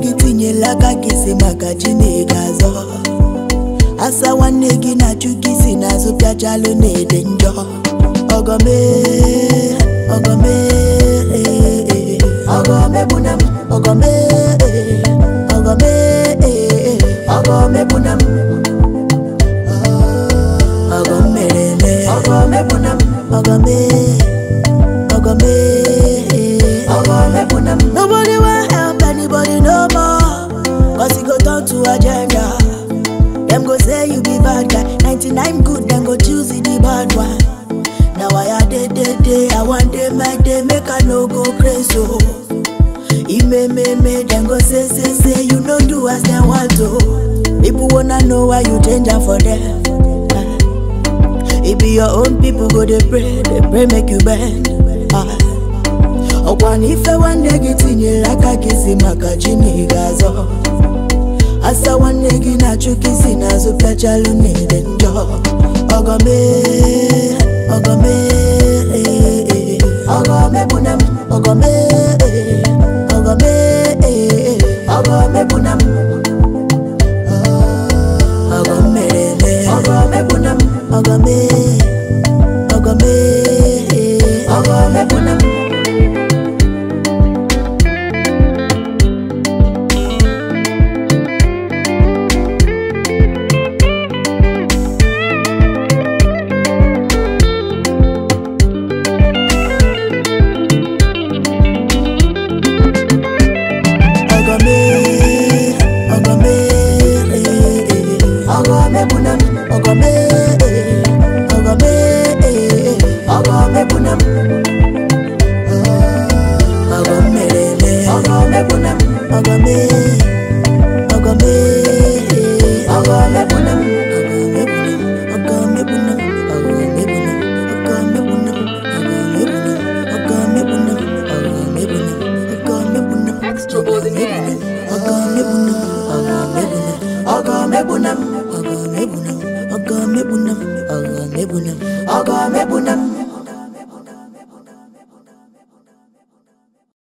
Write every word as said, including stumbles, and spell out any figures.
gị tinyela aka gị si maka Chineke azọ. Asa nwanne gị na-achụ gị si n'azụ pịachalụ na-ede njọ. Ogome, ogome, ogome bunam, ogome, ogome, ogome bunam, ogome lele, ogome bunam, ogome, ogome, ogome bunam. Nobody will help anybody no more, cause it go turn to agenda. Them go say you be bad guy, ninety-nine good, them go choose the bad one. Now I a day, day, day, I want day, my day, make I no go crazy. Oh, it may, may, may, them go say, say, say, you no do as they want to. People wanna know why you change up for them. It be your own people go they pray, they pray make you bend. Oh, one if I one day get in you like I kiss him, I got Chineke azọ. Asa one day get na chuki na so pechalo need enjoy. Ogome. Ogome, ogome bunam, ogome, ogome, ogome bunam.